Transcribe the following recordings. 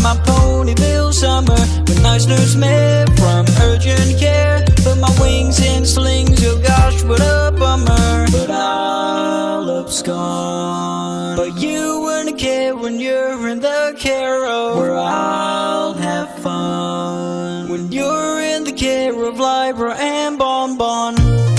my Ponyville summer. When I snooze met from urgent care, put my wings in slings, oh gosh, what a bummer. But I'll abscond. But you wouldn't care when you're in the care of where I'll have fun. When you're in the care of Libra and Bon Bon.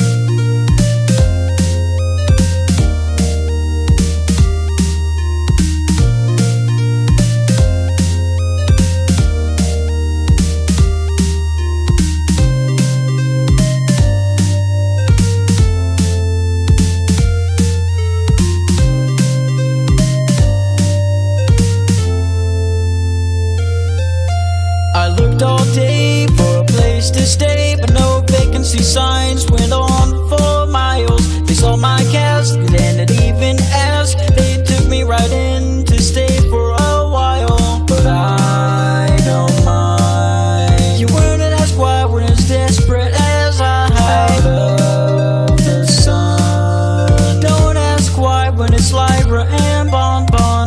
I looked all day for a place to stay, but no vacancy signs went on for miles. They saw my cast and didn't even ask. They took me right in to stay for a while. But I don't mind. You weren't as quiet, weren't as desperate as I out of the sun. Don't ask why when it's Libra and Bon Bon.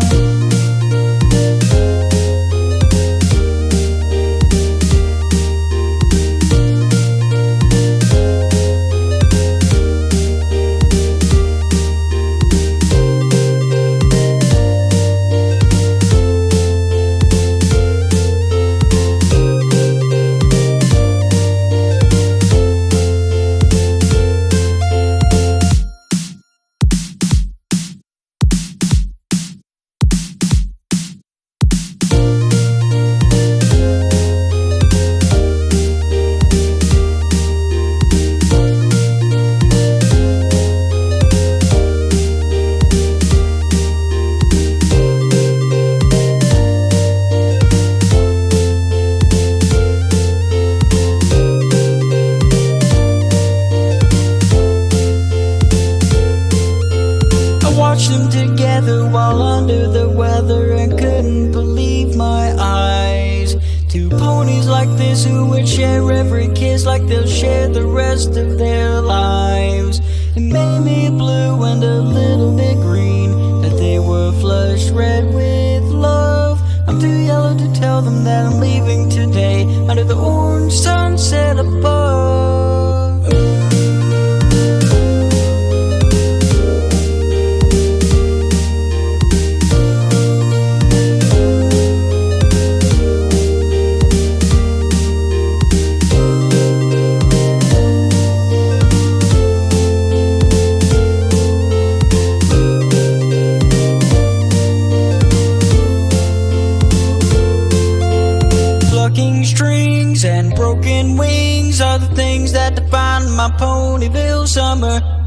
Watched them together while under the weather and couldn't believe my eyes. Two ponies like this who would share every kiss like they'll share the rest of their lives. It made me blue and a little bit green, that they were flushed red with love. I'm too yellow to tell them that I'm leaving today under the orange sunset above. Strings and broken wings are the things that define my Ponyville summer.